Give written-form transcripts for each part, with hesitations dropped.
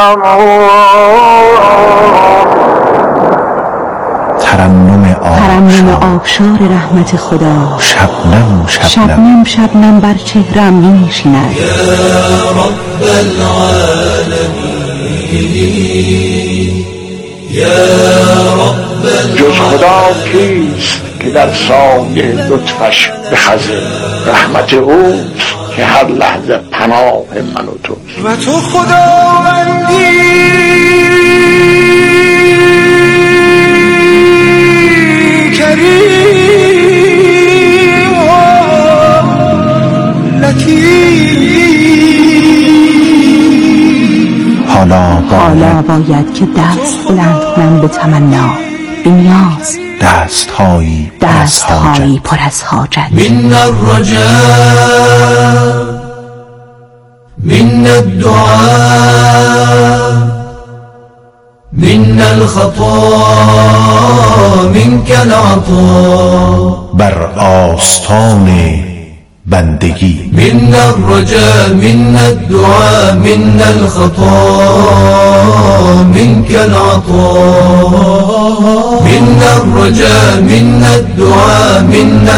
ترنم آبشار رحمت خدا، شبنم بر چهرم می نشیند. یا رب العالمین، یا رب العالمین. جز خدا کیست که در سایه لطفش بخزه؟ رحمت اوست که هر لحظه پناه من و توست. و تو خداوندی کریم و لطیف. حالا باید که دست بلند کنم به تمنا، به نیاز، دستهایی پر از حاجت. من الرجاء، من الدعاء، من الخطا، منك العطا. بر آستان بندگی. من الرجاء، من الدعاء، من الخطا، منك العطا. من الرجاء، من الدعاء، من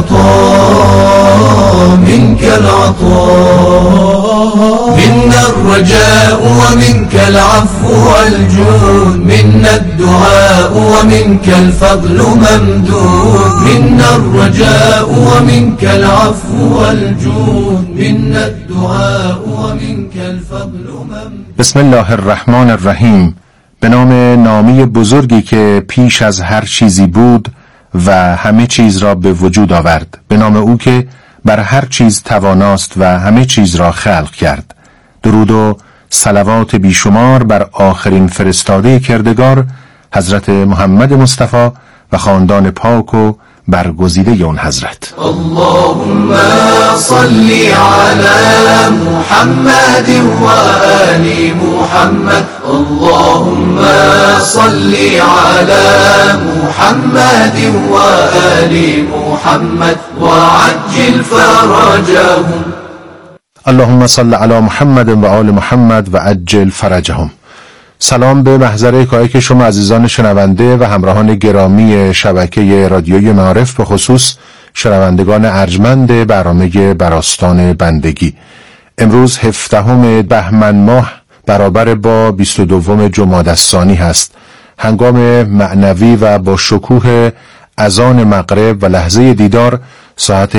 الخطا، منك العطا. من الرجاء ومنك العفو والجود، من الدعاء ومنك الفضل ممدود. من الرجاء ومنك العفو والجود، من الدعاء ومنك الفضل ممدود. بسم الله الرحمن الرحیم. به نام نامی بزرگی که پیش از هر چیزی بود و همه چیز را به وجود آورد، به نام او که بر هر چیز تواناست و همه چیز را خلق کرد. درود و صلوات بیشمار بر آخرین فرستاده کردگار حضرت محمد مصطفی و خاندان پاک و برگزیده اون حضرت. اللهم صل على محمد و آل محمد. اللهم صل على محمد و آل محمد و عجل فرجهم. اللهم صل علی محمد و آل محمد و عجل فرجهم. سلام به محضر کایک شما عزیزان شنونده و همراهان گرامی شبکه رادیوی معارف، به خصوص شنوندگان ارجمند برنامه براستان بندگی. امروز 17 بهمن ماه برابر با 22 جمادی الثانی هست. هنگام معنوی و با شکوه اذان مغرب و لحظه دیدار ساعت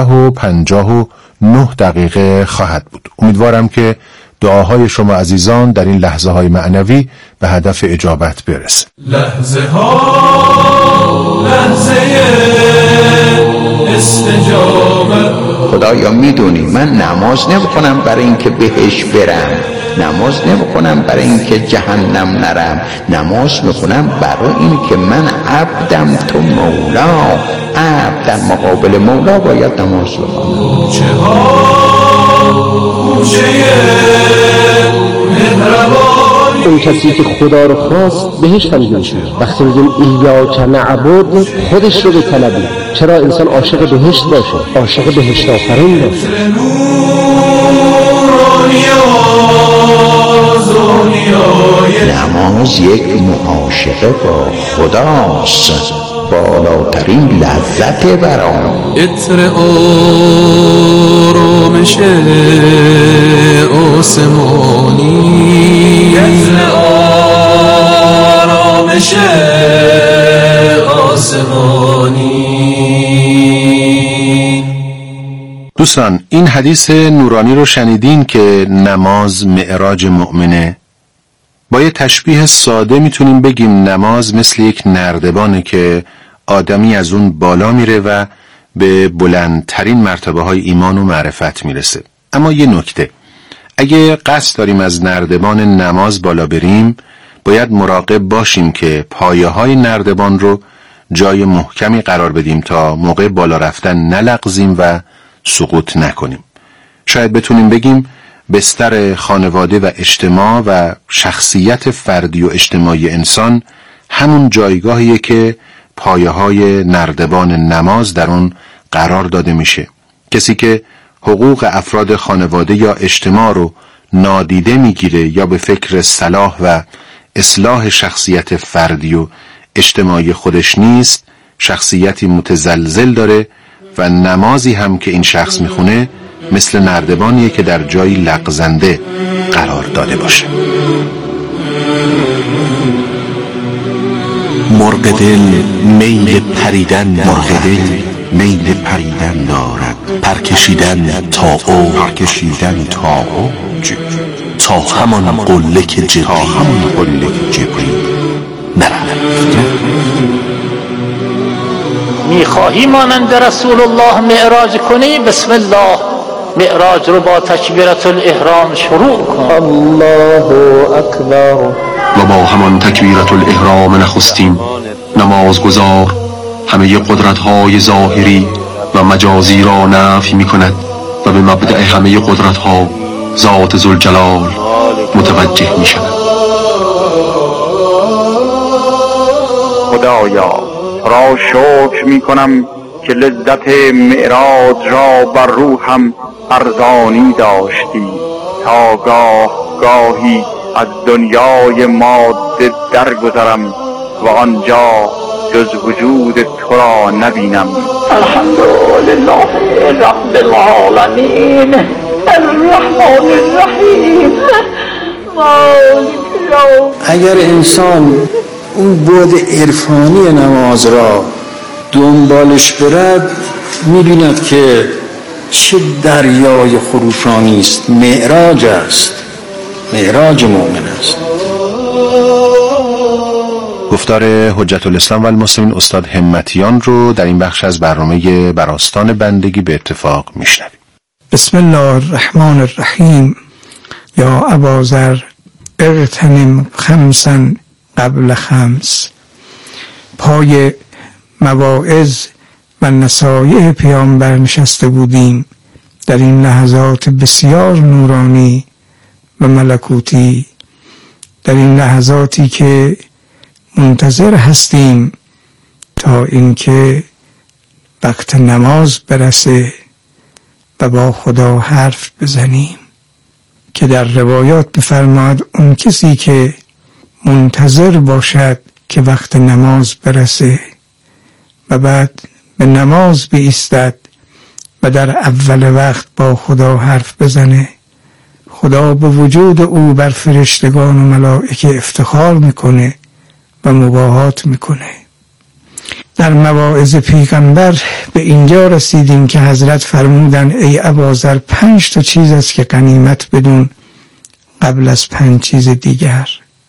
17:59 خواهد بود. امیدوارم که دعاهای شما عزیزان در این لحظه های معنوی به هدف اجابت برسه. لحظه استجابت. خدایا میدونی من نماز نمیخونم برای اینکه بهش برم، نماز نمیخونم برای اینکه جهنم نرم، نماز میخونم برای اینکه من عبدم، تو مولا، عبد در مقابل مولا باید نماز بخونم. اون کسی که خدا رو خواست بهش هم میشه. وقتی میگیم ایاک نعبد، خودش رو بطلبیم. چرا انسان عاشق بهشت باشه، عاشق بهشت آفرین باشه. نماز یک معاشقه با خداست، بالاترین لذت برام. عطر آرامش آسمانی، عطر آرامش آسمانی. دوستان، این حدیث نورانی رو شنیدین که نماز معراج مؤمنه. با یه تشبیه ساده میتونیم بگیم نماز مثل یک نردبانه که آدمی از اون بالا میره و به بلندترین مرتبه های ایمان و معرفت میرسه. اما یه نکته، اگه قصد داریم از نردبان نماز بالا بریم، باید مراقب باشیم که پایه های نردبان رو جای محکمی قرار بدیم تا موقع بالا رفتن نلغزیم و سقوط نکنیم. شاید بتونیم بگیم بستر خانواده و اجتماع و شخصیت فردی و اجتماعی انسان همون جایگاهیه که پایه‌های نردبان نماز در اون قرار داده میشه. کسی که حقوق افراد خانواده یا اجتماع رو نادیده میگیره یا به فکر صلاح و اصلاح شخصیت فردی و اجتماعی خودش نیست، شخصیتی متزلزل داره و نمازی هم که این شخص میخونه مثل نردبانیه که در جایی لغزنده قرار داده باشه. مرغ دل میل پریدن دارد، پرکشیدن تا اوج، تا همان قله که جبرئیل نرفت. میخواهی مانند رسول الله معراج کنی؟ بسم الله، معراج رو با تکبیرت الاحرام شروع کن. الله اکبر. و با همان تکبیرت الاحرام نخستین نمازگزار همه قدرت‌های ظاهری و مجازی را نفی می‌کند و به مبدأ همه قدرت‌ها ذات ذوالجلال متوجه می‌شود. خدایا را شکر می‌کنم که لذت معراج را بر روحم ارزانی داشتی تا گاهی از دنیای ماده درگذرم و آنجا جز وجود تو را نبینم. الحمدلله رب العالمین الرحمن الرحیم مالک یوم. اگر انسان اون بعد عرفانی نماز را دنبالش برد می‌بیند که چه دریای خروشانی است. معراج است، معراج مؤمن است. گفتار حجت الاسلام و المسلمین استاد همتیان رو در این بخش از برنامه براستان بندگی به اتفاق میشنویم. بسم الله الرحمن الرحیم. یا اباذر اغتنم خمسا قبل خمس. پای مواعظ و نصایح پیامبر نشسته بودیم در این لحظات بسیار نورانی و ملکوتی، در این لحظاتی که منتظر هستیم تا اینکه وقت نماز برسه و با خدا حرف بزنیم، که در روایات بفرماد اون کسی که منتظر باشد که وقت نماز برسه و بعد به نماز بایستد و در اول وقت با خدا حرف بزنه، خدا به وجود او بر فرشتگان و ملائکه افتخار میکنه و مباهات میکنه. در مواعظ پیغمبر به اینجا رسیدیم که حضرت فرمودن ای اباذر 5 چیز است که غنیمت بدون قبل از 5 چیز دیگر.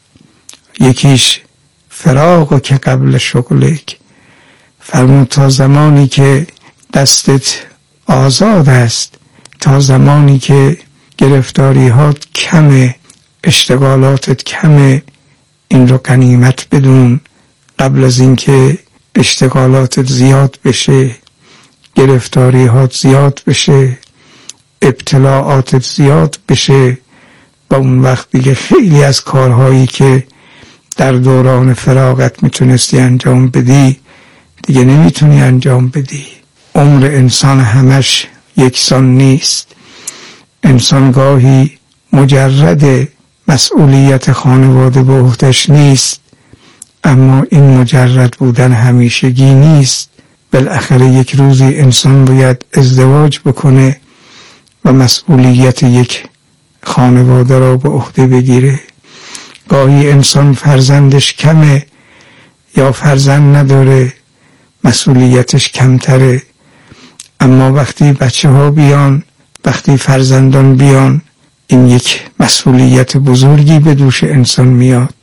یکیش فراغ و که قبل شغلک. فرمود تا زمانی که دستت آزاد است، تا زمانی که گرفتاری‌هات کمه، اشتغالاتت کمه، این رو غنیمت بدون قبل از اینکه اشتغالاتت زیاد بشه، گرفتاری‌هات زیاد بشه، ابتلاعاتت زیاد بشه. با اون وقت دیگه خیلی از کارهایی که در دوران فراغت میتونستی انجام بدی دیگه نمیتونی انجام بدی. عمر انسان همش یکسان نیست. انسان گاهی مجرد مسئولیت خانواده به عهده‌اش نیست، اما این مجرد بودن همیشگی نیست. بالاخره یک روزی انسان باید ازدواج بکنه و مسئولیت یک خانواده را به عهده بگیره. گاهی انسان فرزندش کمه یا فرزند نداره، مسئولیتش کمتره، اما وقتی بچه ها بیان، وقتی فرزندان بیان، این یک مسئولیت بزرگی به دوش انسان میاد.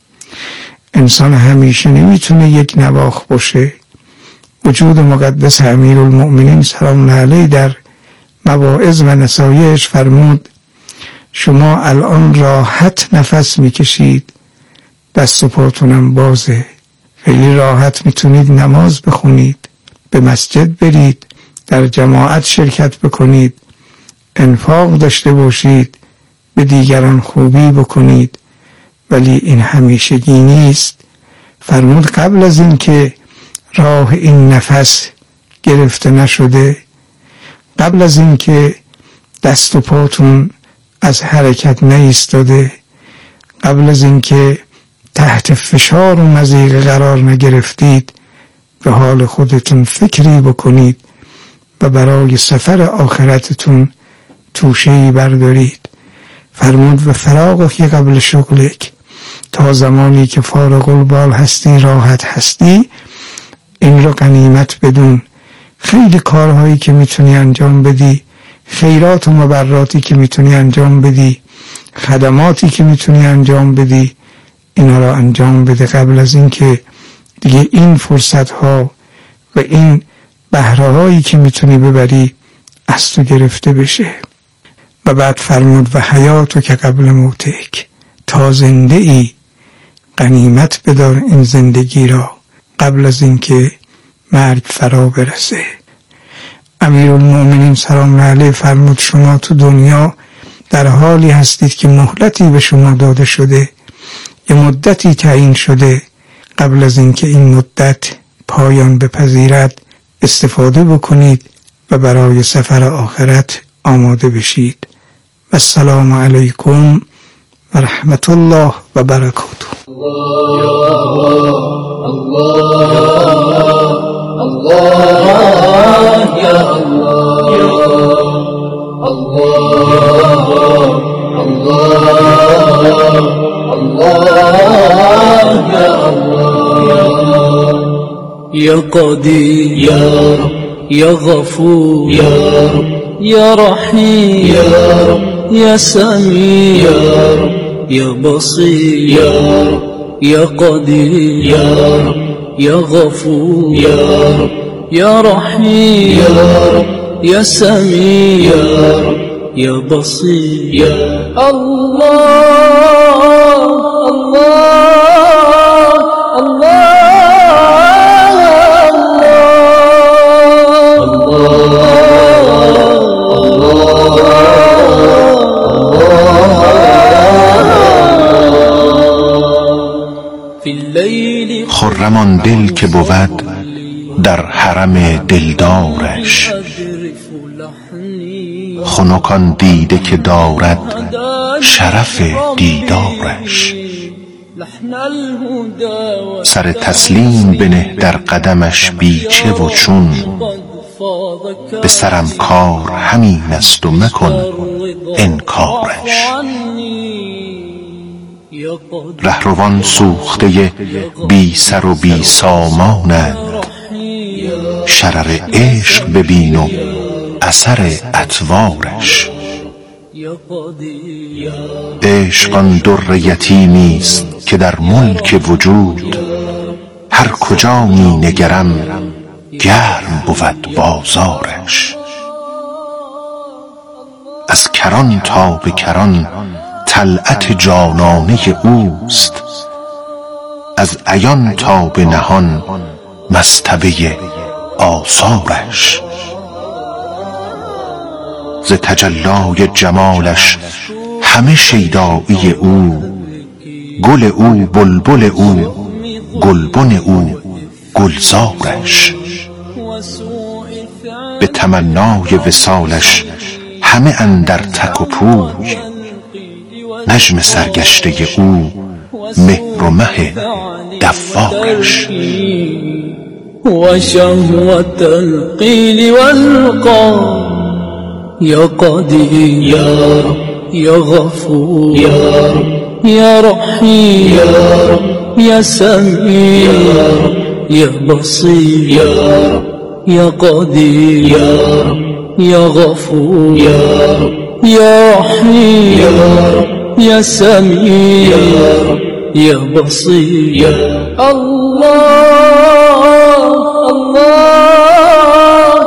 انسان همیشه نمیتونه یک نواخ باشه. وجود مقدس امیرالمؤمنین سلام الله علیه در مواعظ و نصایحش فرمود شما الان راحت نفس میکشید، دست و پاتونم بازه، خیلی راحت میتونید نماز بخونید، به مسجد برید، در جماعت شرکت بکنید، انفاق داشته باشید، به دیگران خوبی بکنید، ولی این همیشگی نیست. فرمود قبل از این که راه این نفس گرفته نشده، قبل از این که دست و پاتون از حرکت نایستاده، قبل از اینکه تحت فشار و مضیقه قرار نگرفتید، به حال خودتون فکری بکنید و برای سفر آخرتتون توشه‌ای بردارید. فرمود و فراغک قبل شغلک، تا زمانی که فارغ البال هستی، راحت هستی، این رو غنیمت بدون. خیلی کارهایی که میتونی انجام بدی، خیرات و مبراتی که میتونی انجام بدی، خدماتی که میتونی انجام بدی، اینا رو انجام بده قبل از اینکه دیگه این فرصت ها و این بهره هایی که میتونی ببری از تو گرفته بشه. و بعد فرمود و حیاتو که قبل موتک، تا زنده ای غنیمت بدار این زندگی را قبل از اینکه مرگ فرا برسه. امیرالمؤمنین سلام علیه فرمود شما تو دنیا در حالی هستید که مهلتی به شما داده شده، یه مدتی تعیین شده، قبل از اینکه این مدت پایان بپذیرد استفاده بکنید و برای سفر آخرت آماده بشید. و السلام علیکم و رحمت الله و برکاته. يا قدير يا رب يا غفور يا رب يا رحيم يا رب يا سميع يا رب يا بصير يا رب يا قدير يا رب يا غفور يا رب يا رحيم يا رب يا سميع يا رب يا بصير يا الله الله خرم آن دل که بود در حرم دلدارش، خنک آن دیده که دارد شرف دیدارش. سر تسلیم بنه در قدمش بی چه و چون، به سرم کار همین است و مکن انکارش. رهروان سوخته بی سر و بی سامانند، شرر عشق ببین و اثر اطوارش. عشق آن در یتیمی است که در ملک وجود، هر کجا می نگرم گرم بود بازارش. از کران تا به کران طلعت جانانه اوست، از عیان تا به نهان مصطبه آثارش. ز تجلای جمالش همه شیدایی او، گل او بلبل او گلبن او گلزارش. به تمنای وصالش همه اندر تک و پوی، نجم سرگشته او مهر و مه دوارش. وشهوة القيل والقال يا قدير يا رب يا غفور يا رب يا رحيم يا رب يا سميع يا رب يا بصير يا رب يا قدير يا رب يا غفور يا رب يا رحيم يا رب يا سميع يا رب يا بصير يا الله الله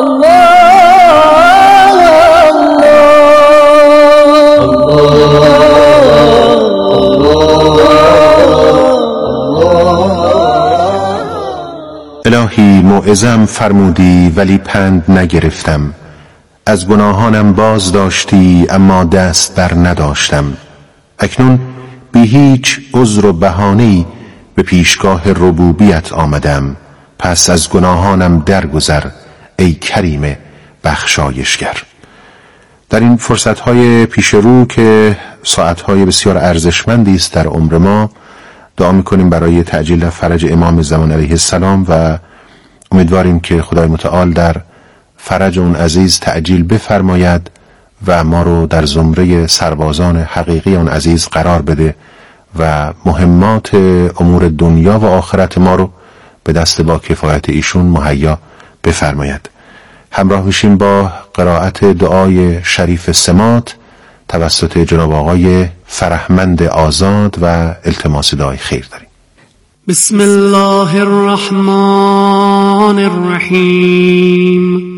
الهی موعظه‌ام فرمودی ولی پند نگرفتم، از گناهانم باز داشتی اما دست بر نداشتم. اکنون بی هیچ عذر و بهانه‌ای به پیشگاه ربوبیت آمدم، پس از گناهانم درگذر ای کریم بخشایشگر. در این فرصت‌های پیش رو که ساعت‌های بسیار ارزشمندی است در عمر ما، دعا می‌کنیم برای تعجیل در فرج امام زمان علیه السلام و امیدواریم که خدای متعال در فرج اون عزیز تعجیل بفرماید و ما رو در زمره سربازان حقیقی اون عزیز قرار بده و مهمات امور دنیا و آخرت ما رو به دست با کفایت ایشون مهیا بفرماید. همراه میشیم با قرائت دعای شریف سمات توسط جناب آقای فرهمند آزاد و التماس دعای خیر داریم. بسم الله الرحمن الرحیم.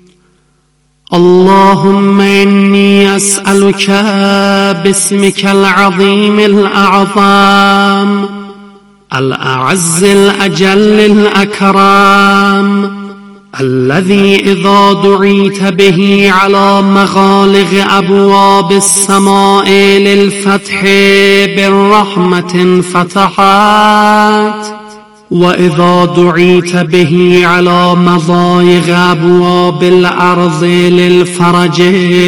اللهم إني أسألك باسمك العظيم الأعظم الأعز الأجل الأكرم الذي إذا دعيت به على مغالق أبواب السماء للفتح بالرحمة فتحت وإذا دعيت به على مضايق أبواب الأرض للفرج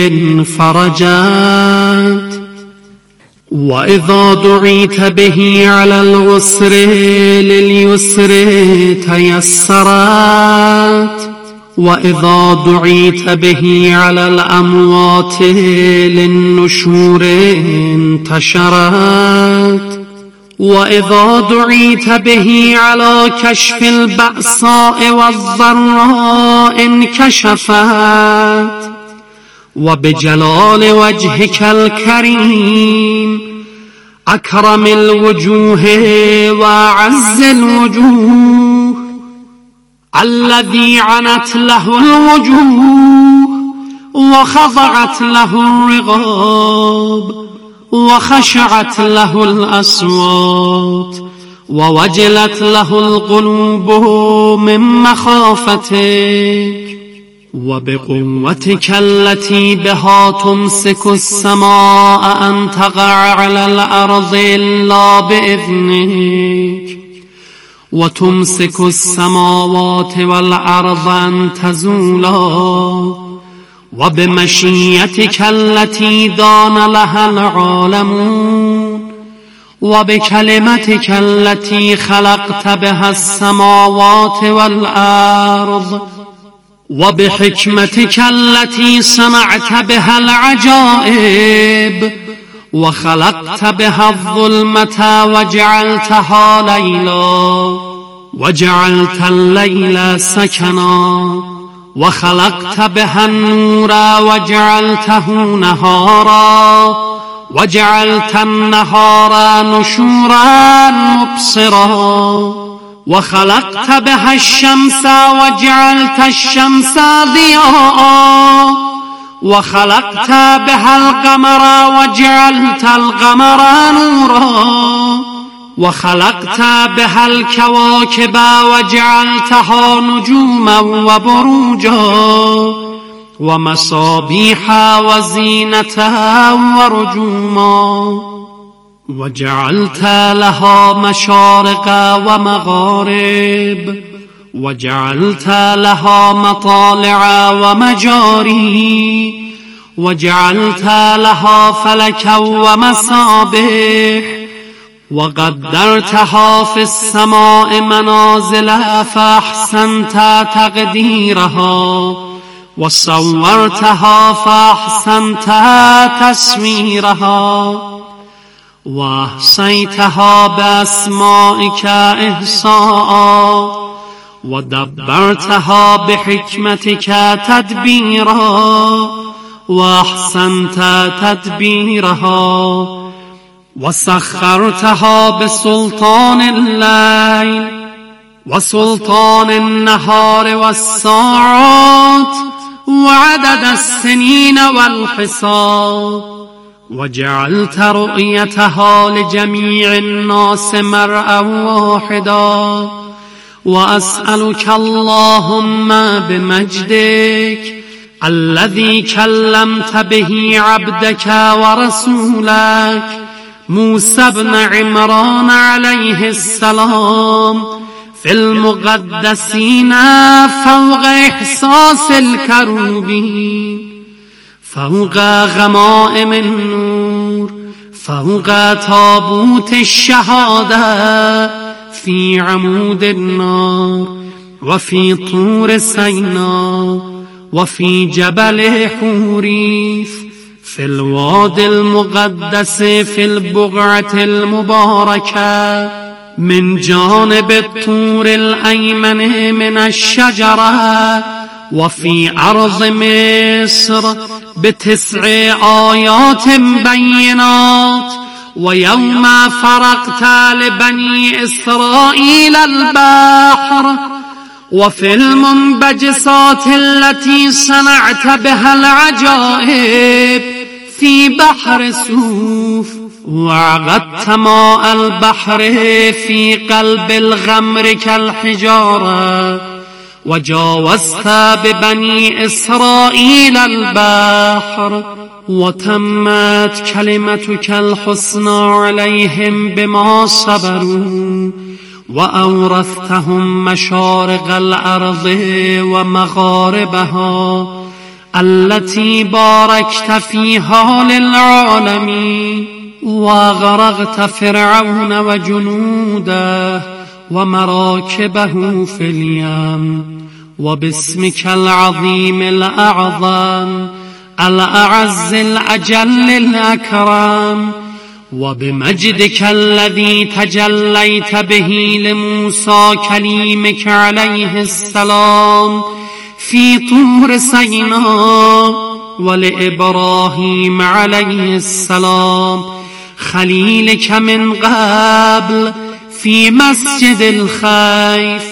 فرجت وإذا دعيت به على العسر لليسر تيسرت وإذا دعيت به على الأموات للنشور انتشرت وإذا دعيت به على كشف البأساء والضراء انكشفت وبجلال وجهك الكريم أكرم الوجوه وأعز الوجوه الذي عنت له الوجوه وخضعت له الرقاب وخشعت له الأصوات ووجلت له القلوب من مخافتك وبقوتك التي بها تمسك السماء أن تقع على الأرض إلا بإذنك وتمسك السماوات والأرض أن تزولا وبمشيتك التي دان لها العالمون وبكلمتك التي خلقت بها السماوات والأرض وبحكمتك التي صنعت بها العجائب وخلقت بها الظلمة وجعلتها ليلا وجعلت الليل سكنا وخلقت بها النور وجعلته نهارا وجعلت النهار نشورا مبصرا وخلقت بها الشمس وجعلت الشمس ضياء وخلقت بها القمر وجعلت القمر نورا وخلقت بها الكواكب وجعلتها نجوما وبروجا ومصابيح وزينة ورجوما وجعلت لها مشارق ومغارب وجعلت لها مطالع ومجاري وجعلت لها فلكا ومصابيح وقدرتها في السماء منازل فأحسنت تقديرها وصورتها فأحسنت تصويرها وأحصيتها بأسمائك إحصاء ودبرتها بحكمتك تدبيرا وأحسنت تدبيرها وسخرتها بسلطان الليل وسلطان النهار والساعات وعدد السنين والحساب وجعلت رؤيتها لجميع الناس مرءا واحدا وأسألك اللهم بمجدك الذي كلمت به عبدك ورسولك موسى بن عمران عليه السلام في المقدسين فوق إحساس الكروبين فوق غمائم النور فوق تابوت الشهادة في عمود النار وفي طور سيناء وفي جبل حوريث في الوادي المقدس في البقعة المباركة من جانب الطور الأيمن من الشجرة وفي أرض مصر ب9 آيات بينات ويوم فرقت لبني إسرائيل البحر وفي المنبجسات التي صنعت بها العجائب في بحر سوف وعقدت ماء البحر في قلب الغمر كالحجارة وجاوزت ببني إسرائيل البحر وتمت كلمتك الحسنى عليهم بما صبروا وأورثتهم مشارق الأرض ومغاربها التي باركت فيها للعالمين وغرقت فرعون وجنوده ومراكبه في اليم وباسمك العظيم الأعظم الأعز الأجل الأكرم وبمجدك الذي تجليت به لموسى كليمك عليه السلام في طور سيناء ولإبراهيم عليه السلام خليلك من قبل في مسجد الخيف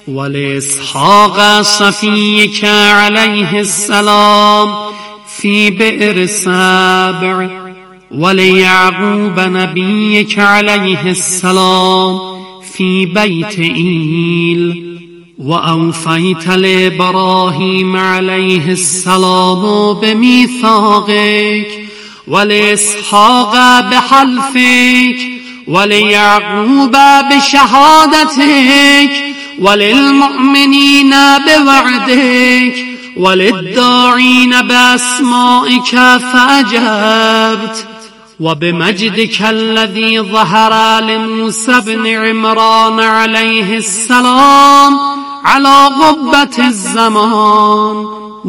ولإسحاق صفيك عليه السلام في بئر سبع وليعقوب نبيك عليه السلام في بيت إيل وأوفيت لإبراهيم عليه السلام بميثاقك ولإسحاق بحلفك وليعقوب بشهادتك وللمؤمنين بوعدك وللداعين بأسمائك فأجبت وبمجدك الذي ظهر لموسى بن عمران عليه السلام على قبة الزمان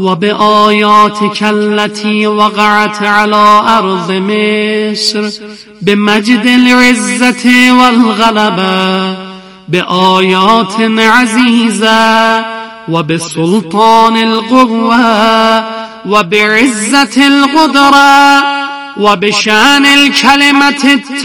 وبآياتك التي وقعت على أرض مصر بمجد العزة والغلبة بآيات عزيزة وبسلطان القوة وبعزة القدرة وبشان الكلمة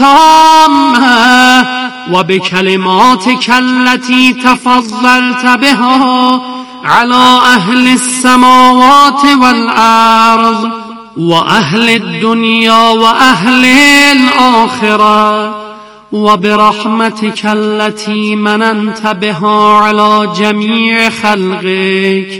التامة وبكلماتك التي تفضلت بها على أهل السماوات والأرض وأهل الدنيا وأهل الآخرة وبرحمتك التي مننت بها على جميع خلقك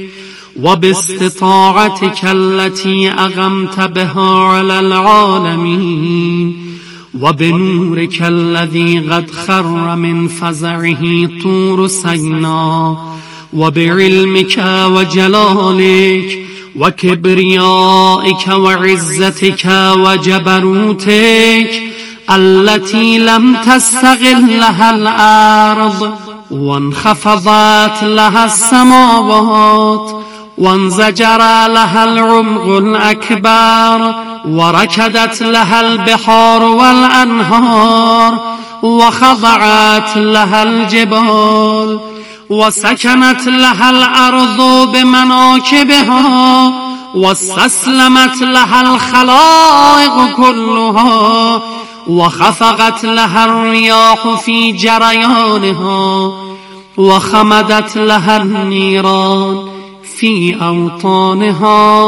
وباستطاعتك التي أغمت بها على العالمين وبنورك الذي قد خر من فزعه طور سيناء وبعلمك وجلالك وكبريائك وعزتك وجبروتك التي لم تستغلها الأرض وانخفضت لها السماوات وانزجر لها العمق الأكبر وركدت لها البحار والأنهار وخضعت لها الجبال وسكنت لها الأرض بمناكبها واستسلمت لها الخلائق كلها وخفقت لها الرياح في جريانها وخمدت لها النيران في أوطانها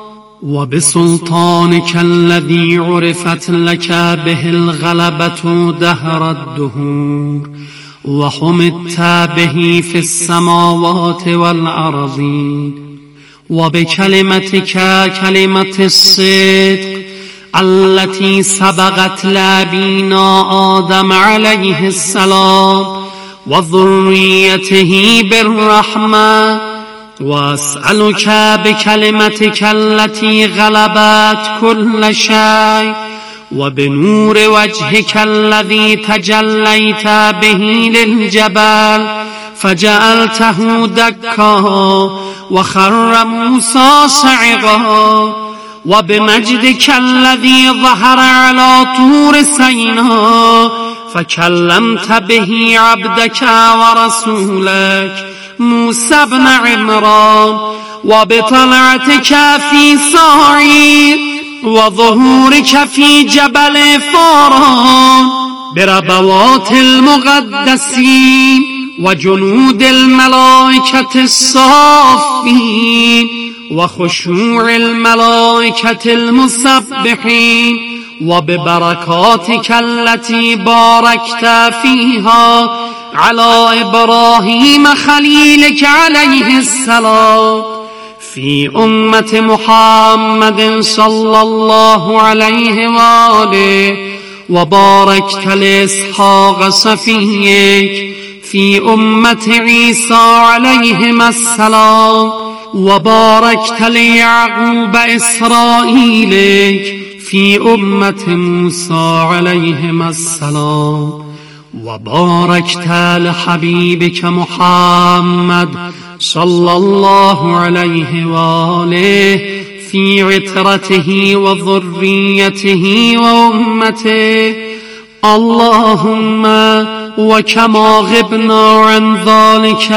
وبسلطانك الذي عرفت لك به الغلبة دهر الدهور وحمدت به في السماوات والأرضين وبكلمتك كلمة الصدق التي سبقت لأبينا آدم عليه السلام وذريته بالرحمة واسألك بكلمتك التي غلبت كل شيء وبنور وجهك الذي تجليت به للجبل فجعلته دكا وخر موسى صعقا وبمجدك الذي ظهر على طور سيناء فكلمت به عبدك ورسولك موسى بن عمران وبطلعتك في صاعير وظهورك في جبل فاران بربوات المقدسين وجنود الملائكة الصافين وخشوع الملائكة المسبحين وببركاتك التي باركت فيها على إبراهيم خليلك عليه السلام في أمة محمد صلى الله عليه وآله وباركت لإسحاق صفيك في أمة عيسى عليهما السلام وباركت ليعقوب إسرائيلك في أمة موسى عليهما السلام وباركت لحبيبك محمد صلى الله عليه وآله في عترته وذريته وأمته اللهم وكما غبنا عن ذلك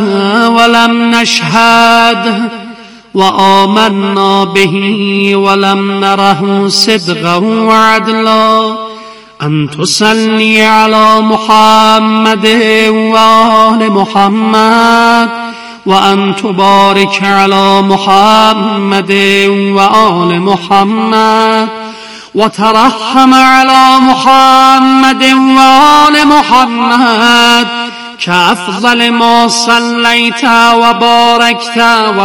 ولم نشهد وآمنا به ولم نره صدقا وعدلا أن تصلي على محمد وآل محمد وأن تبارك على محمد وآل محمد وترحم على محمد وآل محمد كأفضل ما صليت وباركت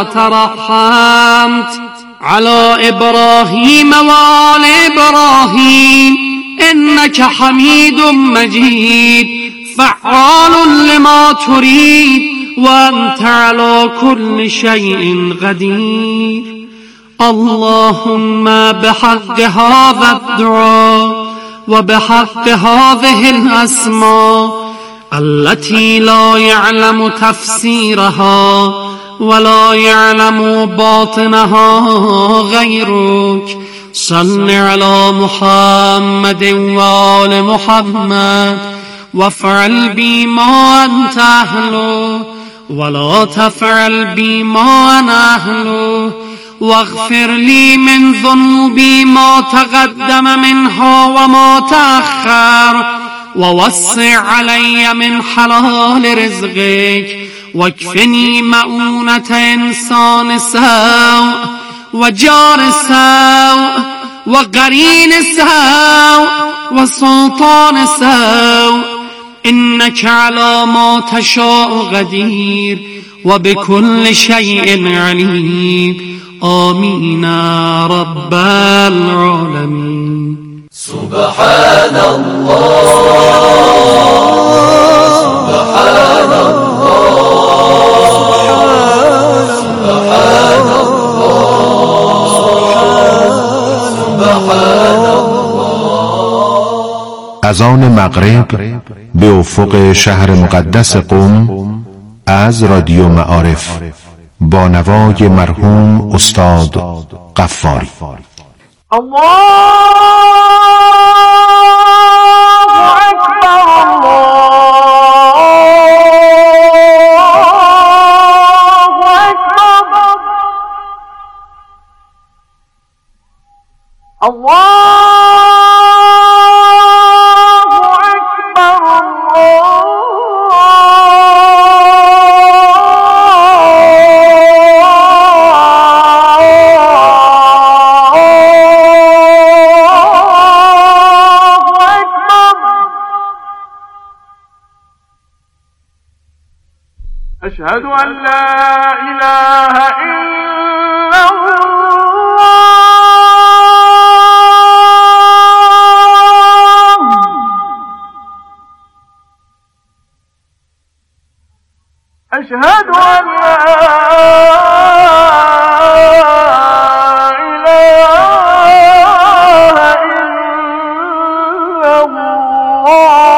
وترحمت على إبراهيم وآل إبراهيم إنك حميد مجيد فعال لما تريد وأنت على كل شيء قدير اللهم بحق هذا الدعاء وبحق هذه الأسماء التي لا يعلم تفسيرها ولا يعلم باطنها غيرك صل على محمد وآل محمد وافعل بي ما أنت أهله ولا تفعل بي ما أنا أهله واغفر لي من ذنوبي ما تقدم منها وما تأخر ووسع علي من حلال رزقك واكفني مؤونة إنسان سوء وجار سوء وقرين سوء وسلطان سوء إنك على ما تشاء قدير وبكل شيء عليم آمين رب العالمين سبحان الله سبحان الله سبحان الله سبحان الله. اذان مغرب به افق شهر مقدس قم از رادیو معارف با نوای مرحوم استاد غفاری. أشهد أن لا إله إلا الله أشهد أن لا